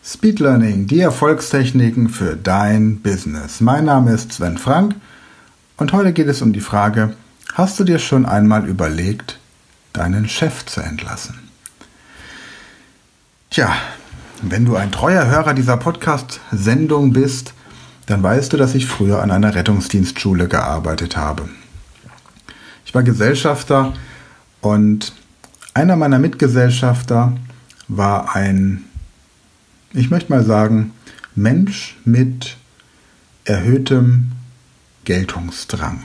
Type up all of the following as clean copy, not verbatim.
Speed Learning, die Erfolgstechniken für dein Business. Mein Name ist Sven Frank und heute geht es um die Frage, hast du dir schon einmal überlegt, deinen Chef zu entlassen? Tja, wenn du ein treuer Hörer dieser Podcast-Sendung bist, dann weißt du, dass ich früher an einer Rettungsdienstschule gearbeitet habe. Ich war Gesellschafter und einer meiner Mitgesellschafter war ein, ich möchte mal sagen, Mensch mit erhöhtem Geltungsdrang.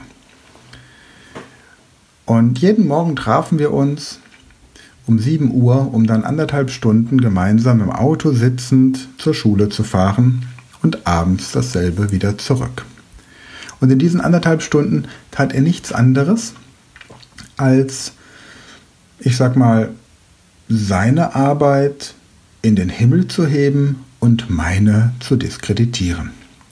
Und jeden Morgen trafen wir uns um 7 Uhr, um dann 1,5 Stunden gemeinsam im Auto sitzend zur Schule zu fahren und abends dasselbe wieder zurück. Und in diesen 1,5 Stunden tat er nichts anderes, als, ich sag mal, seine Arbeit in den Himmel zu heben und meine zu diskreditieren.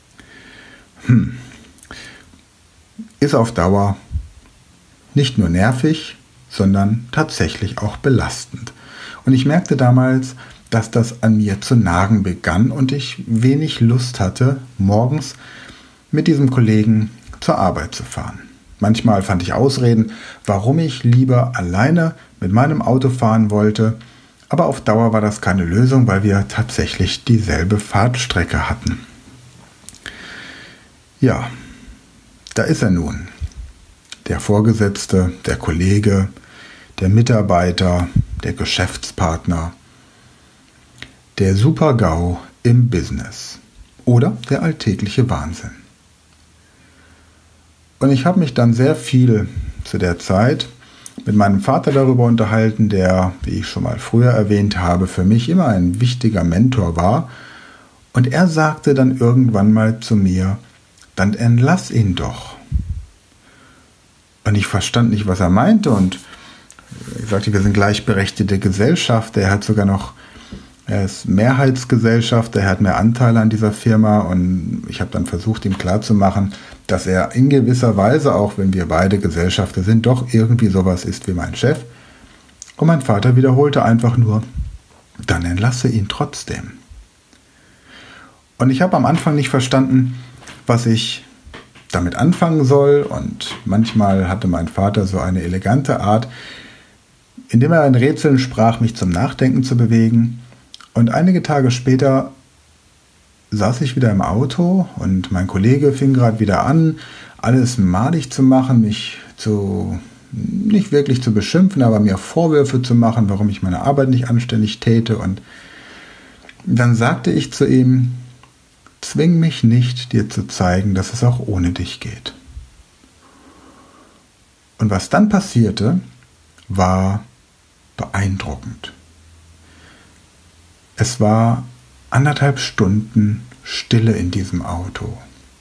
Ist auf Dauer nicht nur nervig, sondern tatsächlich auch belastend. Und ich merkte damals, dass das an mir zu nagen begann und ich wenig Lust hatte, morgens mit diesem Kollegen zur Arbeit zu fahren. Manchmal fand ich Ausreden, warum ich lieber alleine mit meinem Auto fahren wollte, aber auf Dauer war das keine Lösung, weil wir tatsächlich dieselbe Fahrtstrecke hatten. Ja, da ist er nun. Der Vorgesetzte, der Kollege, der Mitarbeiter, der Geschäftspartner, der Super-GAU im Business oder der alltägliche Wahnsinn. Und ich habe mich dann sehr viel zu der Zeit mit meinem Vater darüber unterhalten, der, wie ich schon mal früher erwähnt habe, für mich immer ein wichtiger Mentor war. Und er sagte dann irgendwann mal zu mir, dann entlass ihn doch. Und ich verstand nicht, was er meinte und ich sagte, wir sind gleichberechtigte Gesellschaft. Er ist Mehrheitsgesellschafter, er hat mehr Anteile an dieser Firma und ich habe dann versucht, ihm klarzumachen, dass er in gewisser Weise, auch wenn wir beide Gesellschafter sind, doch irgendwie sowas ist wie mein Chef. Und mein Vater wiederholte einfach nur, dann entlasse ihn trotzdem. Und ich habe am Anfang nicht verstanden, was ich damit anfangen soll und manchmal hatte mein Vater so eine elegante Art, indem er in Rätseln sprach, mich zum Nachdenken zu bewegen. Und einige Tage später saß ich wieder im Auto und mein Kollege fing gerade wieder an, alles madig zu machen, mich nicht wirklich zu beschimpfen, aber mir Vorwürfe zu machen, warum ich meine Arbeit nicht anständig täte. Und dann sagte ich zu ihm, zwing mich nicht, dir zu zeigen, dass es auch ohne dich geht. Und was dann passierte, war beeindruckend. Es war 1,5 Stunden Stille in diesem Auto.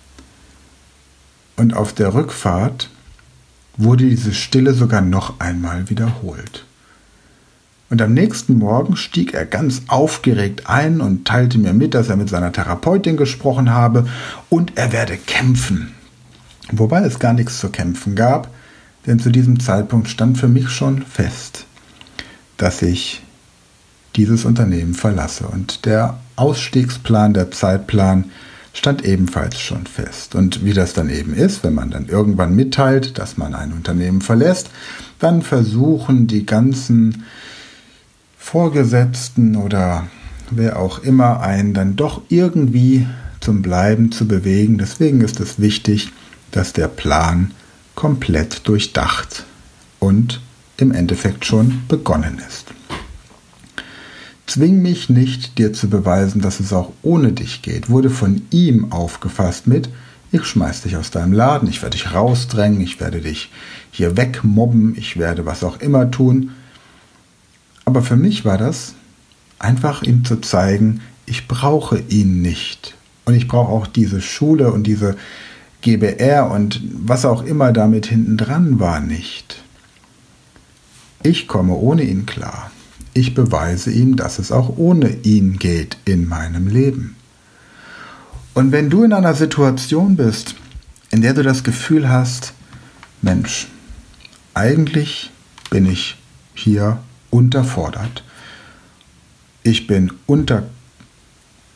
Und auf der Rückfahrt wurde diese Stille sogar noch einmal wiederholt. Und am nächsten Morgen stieg er ganz aufgeregt ein und teilte mir mit, dass er mit seiner Therapeutin gesprochen habe und er werde kämpfen. Wobei es gar nichts zu kämpfen gab, denn zu diesem Zeitpunkt stand für mich schon fest, dass ich dieses Unternehmen verlasse. Und der Ausstiegsplan, der Zeitplan stand ebenfalls schon fest. Und wie das dann eben ist, wenn man dann irgendwann mitteilt, dass man ein Unternehmen verlässt, dann versuchen die ganzen Vorgesetzten oder wer auch immer einen dann doch irgendwie zum Bleiben zu bewegen. Deswegen ist es wichtig, dass der Plan komplett durchdacht und im Endeffekt schon begonnen ist. Zwing mich nicht, dir zu beweisen, dass es auch ohne dich geht, wurde von ihm aufgefasst mit, ich schmeiß dich aus deinem Laden, ich werde dich rausdrängen, ich werde dich hier wegmobben, ich werde was auch immer tun. Aber für mich war das einfach ihm zu zeigen, ich brauche ihn nicht. Und ich brauche auch diese Schule und diese GBR und was auch immer damit hinten dran war nicht. Ich komme ohne ihn klar. Ich beweise ihm, dass es auch ohne ihn geht in meinem Leben. Und wenn du in einer Situation bist, in der du das Gefühl hast, Mensch, eigentlich bin ich hier unterfordert. Ich bin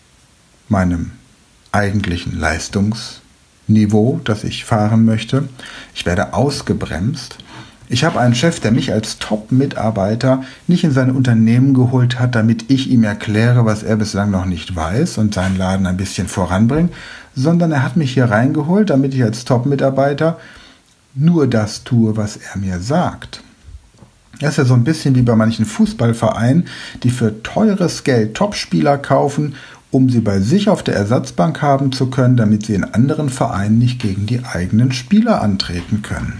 meinem eigentlichen Leistungsniveau, das ich fahren möchte. Ich werde ausgebremst. Ich habe einen Chef, der mich als Top-Mitarbeiter nicht in sein Unternehmen geholt hat, damit ich ihm erkläre, was er bislang noch nicht weiß und seinen Laden ein bisschen voranbringt, sondern er hat mich hier reingeholt, damit ich als Top-Mitarbeiter nur das tue, was er mir sagt. Das ist ja so ein bisschen wie bei manchen Fußballvereinen, die für teures Geld Topspieler kaufen, um sie bei sich auf der Ersatzbank haben zu können, damit sie in anderen Vereinen nicht gegen die eigenen Spieler antreten können.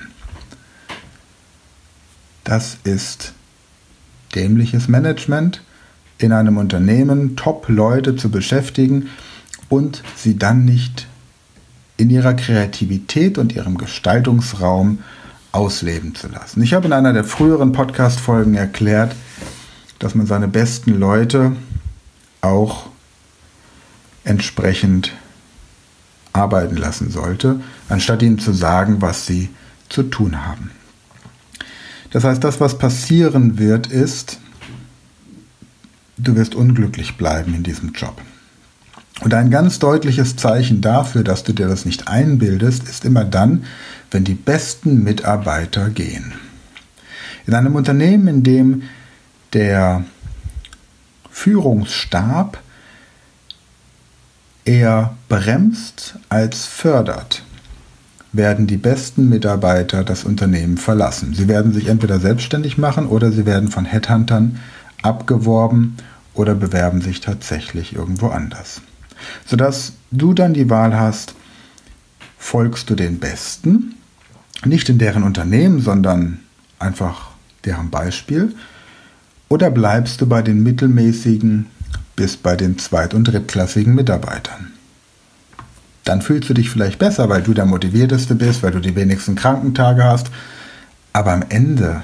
Das ist dämliches Management, in einem Unternehmen Top-Leute zu beschäftigen und sie dann nicht in ihrer Kreativität und ihrem Gestaltungsraum ausleben zu lassen. Ich habe in einer der früheren Podcast-Folgen erklärt, dass man seine besten Leute auch entsprechend arbeiten lassen sollte, anstatt ihnen zu sagen, was sie zu tun haben. Das heißt, das, was passieren wird, ist, du wirst unglücklich bleiben in diesem Job. Und ein ganz deutliches Zeichen dafür, dass du dir das nicht einbildest, ist immer dann, wenn die besten Mitarbeiter gehen. In einem Unternehmen, in dem der Führungsstab eher bremst als fördert, werden die besten Mitarbeiter das Unternehmen verlassen. Sie werden sich entweder selbstständig machen oder sie werden von Headhuntern abgeworben oder bewerben sich tatsächlich irgendwo anders. Sodass du dann die Wahl hast, folgst du den Besten, nicht in deren Unternehmen, sondern einfach deren Beispiel, oder bleibst du bei den mittelmäßigen bis bei den zweit- und drittklassigen Mitarbeitern. Dann fühlst du dich vielleicht besser, weil du der Motivierteste bist, weil du die wenigsten Krankentage hast, aber am Ende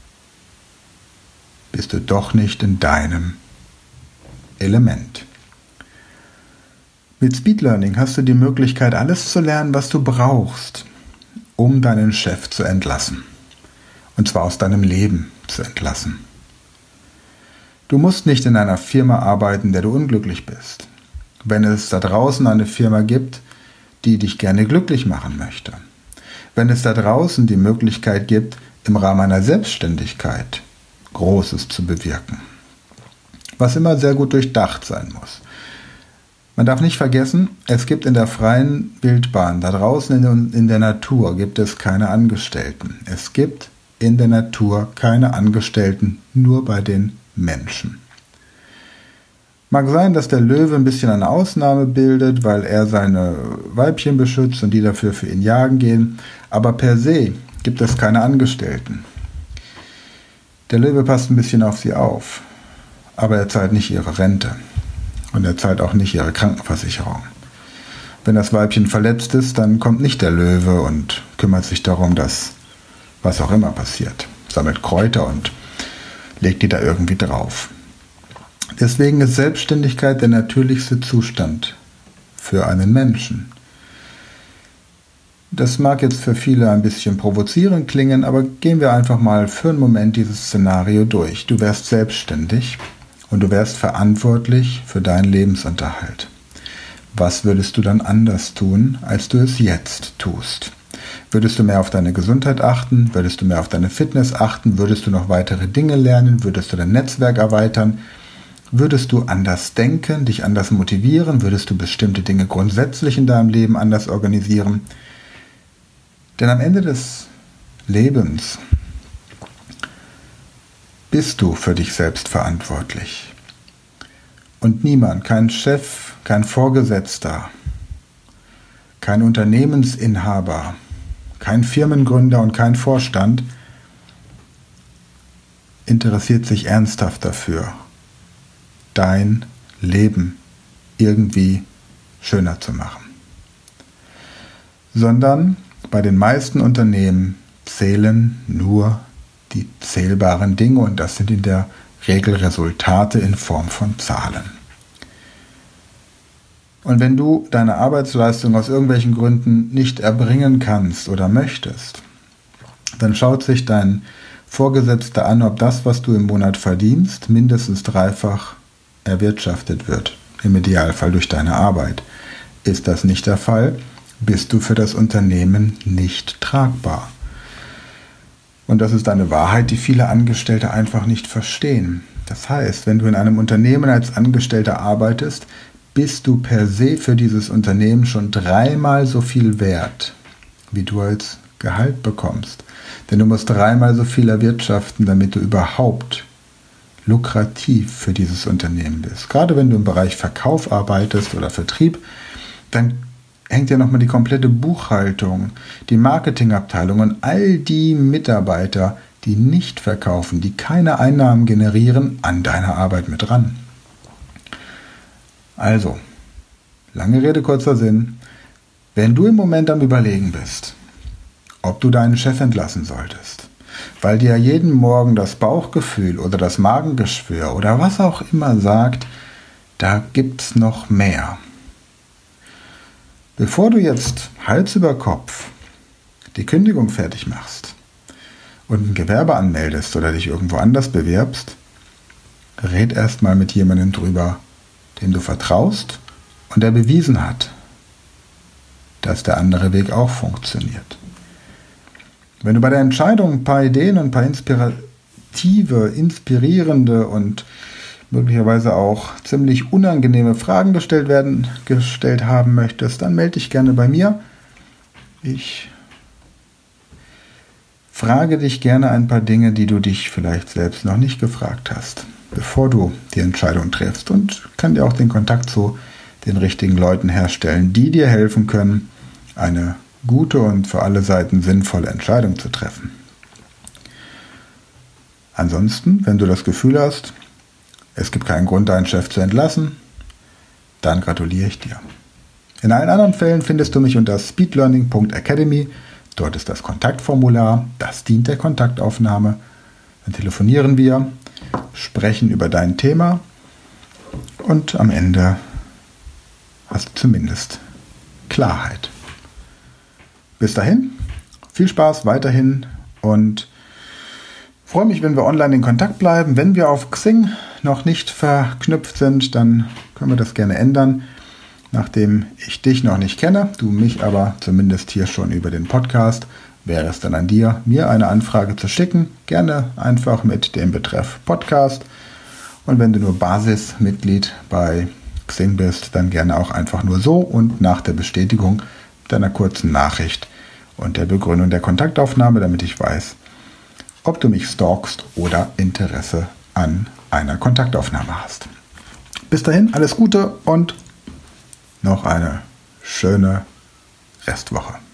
bist du doch nicht in deinem Element. Mit Speed Learning hast du die Möglichkeit, alles zu lernen, was du brauchst, um deinen Chef zu entlassen. Und zwar aus deinem Leben zu entlassen. Du musst nicht in einer Firma arbeiten, in der du unglücklich bist. Wenn es da draußen eine Firma gibt, die dich gerne glücklich machen möchte. Wenn es da draußen die Möglichkeit gibt, im Rahmen einer Selbstständigkeit Großes zu bewirken. Was immer sehr gut durchdacht sein muss. Man darf nicht vergessen, es gibt in der freien Wildbahn, da draußen in der Natur, gibt es keine Angestellten. Es gibt in der Natur keine Angestellten, nur bei den Menschen. Mag sein, dass der Löwe ein bisschen eine Ausnahme bildet, weil er seine Weibchen beschützt und die dafür für ihn jagen gehen, aber per se gibt es keine Angestellten. Der Löwe passt ein bisschen auf sie auf, aber er zahlt nicht ihre Rente und er zahlt auch nicht ihre Krankenversicherung. Wenn das Weibchen verletzt ist, dann kommt nicht der Löwe und kümmert sich darum, dass was auch immer passiert, sammelt Kräuter und legt die da irgendwie drauf. Deswegen ist Selbstständigkeit der natürlichste Zustand für einen Menschen. Das mag jetzt für viele ein bisschen provozierend klingen, aber gehen wir einfach mal für einen Moment dieses Szenario durch. Du wärst selbstständig und du wärst verantwortlich für deinen Lebensunterhalt. Was würdest du dann anders tun, als du es jetzt tust? Würdest du mehr auf deine Gesundheit achten? Würdest du mehr auf deine Fitness achten? Würdest du noch weitere Dinge lernen? Würdest du dein Netzwerk erweitern? Würdest du anders denken, dich anders motivieren? Würdest du bestimmte Dinge grundsätzlich in deinem Leben anders organisieren? Denn am Ende des Lebens bist du für dich selbst verantwortlich. Und niemand, kein Chef, kein Vorgesetzter, kein Unternehmensinhaber, kein Firmengründer und kein Vorstand interessiert sich ernsthaft dafür, dein Leben irgendwie schöner zu machen. Sondern bei den meisten Unternehmen zählen nur die zählbaren Dinge und das sind in der Regel Resultate in Form von Zahlen. Und wenn du deine Arbeitsleistung aus irgendwelchen Gründen nicht erbringen kannst oder möchtest, dann schaut sich dein Vorgesetzter an, ob das, was du im Monat verdienst, mindestens dreifach erwirtschaftet wird im Idealfall durch deine Arbeit. Ist das nicht der Fall, bist du für das Unternehmen nicht tragbar. Und das ist eine Wahrheit, die viele Angestellte einfach nicht verstehen. Das heißt, wenn du in einem Unternehmen als Angestellter arbeitest, bist du per se für dieses Unternehmen schon 3-mal so viel wert, wie du als Gehalt bekommst. Denn du musst 3-mal so viel erwirtschaften, damit du überhaupt lukrativ für dieses Unternehmen bist. Gerade wenn du im Bereich Verkauf arbeitest oder Vertrieb, dann hängt ja nochmal die komplette Buchhaltung, die Marketingabteilung und all die Mitarbeiter, die nicht verkaufen, die keine Einnahmen generieren, an deiner Arbeit mit dran. Also, lange Rede, kurzer Sinn. Wenn du im Moment am Überlegen bist, ob du deinen Chef entlassen solltest, weil dir jeden Morgen das Bauchgefühl oder das Magengeschwür oder was auch immer sagt, da gibt's noch mehr. Bevor du jetzt Hals über Kopf die Kündigung fertig machst und ein Gewerbe anmeldest oder dich irgendwo anders bewirbst, red erstmal mit jemandem drüber, dem du vertraust und der bewiesen hat, dass der andere Weg auch funktioniert. Wenn du bei der Entscheidung ein paar Ideen und ein paar inspirierende und möglicherweise auch ziemlich unangenehme Fragen gestellt haben möchtest, dann melde dich gerne bei mir. Ich frage dich gerne ein paar Dinge, die du dich vielleicht selbst noch nicht gefragt hast, bevor du die Entscheidung triffst, und kann dir auch den Kontakt zu den richtigen Leuten herstellen, die dir helfen können, eine gute und für alle Seiten sinnvolle Entscheidung zu treffen. Ansonsten, wenn du das Gefühl hast, es gibt keinen Grund, deinen Chef zu entlassen, dann gratuliere ich dir. In allen anderen Fällen findest du mich unter speedlearning.academy. Dort ist das Kontaktformular, das dient der Kontaktaufnahme. Dann telefonieren wir, sprechen über dein Thema und am Ende hast du zumindest Klarheit. Bis dahin, viel Spaß weiterhin und freue mich, wenn wir online in Kontakt bleiben. Wenn wir auf Xing noch nicht verknüpft sind, dann können wir das gerne ändern, nachdem ich dich noch nicht kenne, du mich aber zumindest hier schon über den Podcast, wäre es dann an dir, mir eine Anfrage zu schicken, gerne einfach mit dem Betreff Podcast. Und wenn du nur Basismitglied bei Xing bist, dann gerne auch einfach nur so und nach der Bestätigung deiner kurzen Nachricht und der Begründung der Kontaktaufnahme, damit ich weiß, ob du mich stalkst oder Interesse an einer Kontaktaufnahme hast. Bis dahin, alles Gute und noch eine schöne Restwoche.